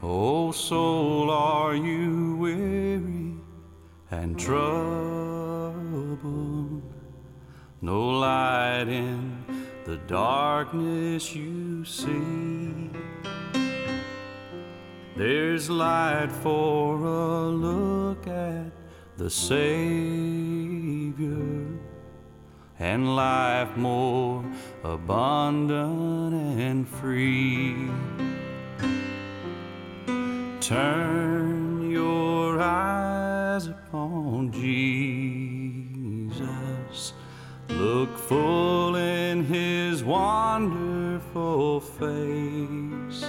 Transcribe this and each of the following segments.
O soul, are you weary and troubled? No light in the darkness you see. There's light for a look at the Savior, and life more abundant and free. Turn your eyes upon Jesus. Look full in His wonderful face,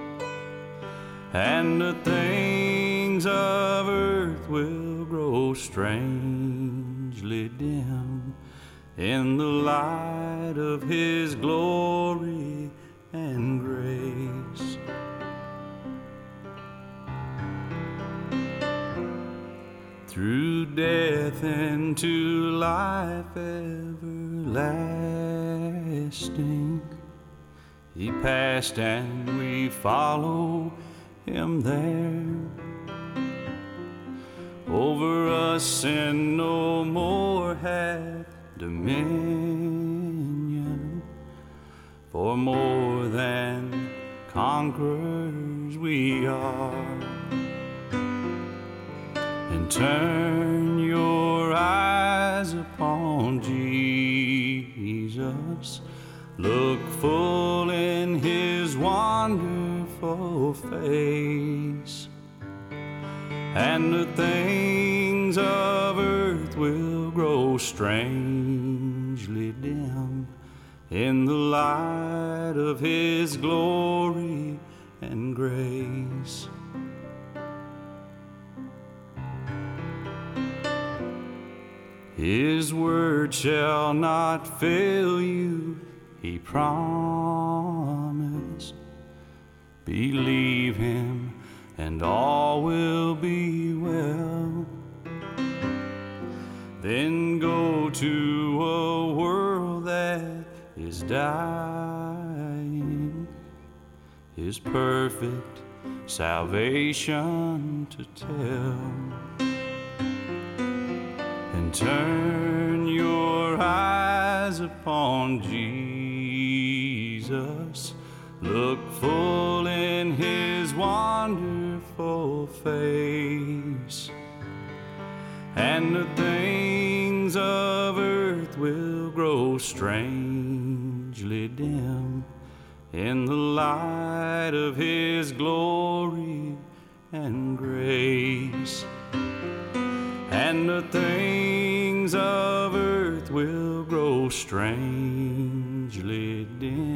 and the things of earth will grow strangely dim in the light of His glory and grace. Through death into life everlasting, He passed and we follow Him there. Over us sin no more hath dominion, for more than conquerors we are. And turn your eyes upon Jesus. Look full in His wonderful face, and the things of earth will grow strangely dim in the light of His glory and grace. His word shall not fail you, He promised. Believe Him and all will be well. Then go to a world that is dying, His perfect salvation to tell. And turn your eyes upon Jesus. Look full in His wonderful face, and the things of earth will grow strangely dim in the light of His glory and grace. And the things of earth will grow strangely dim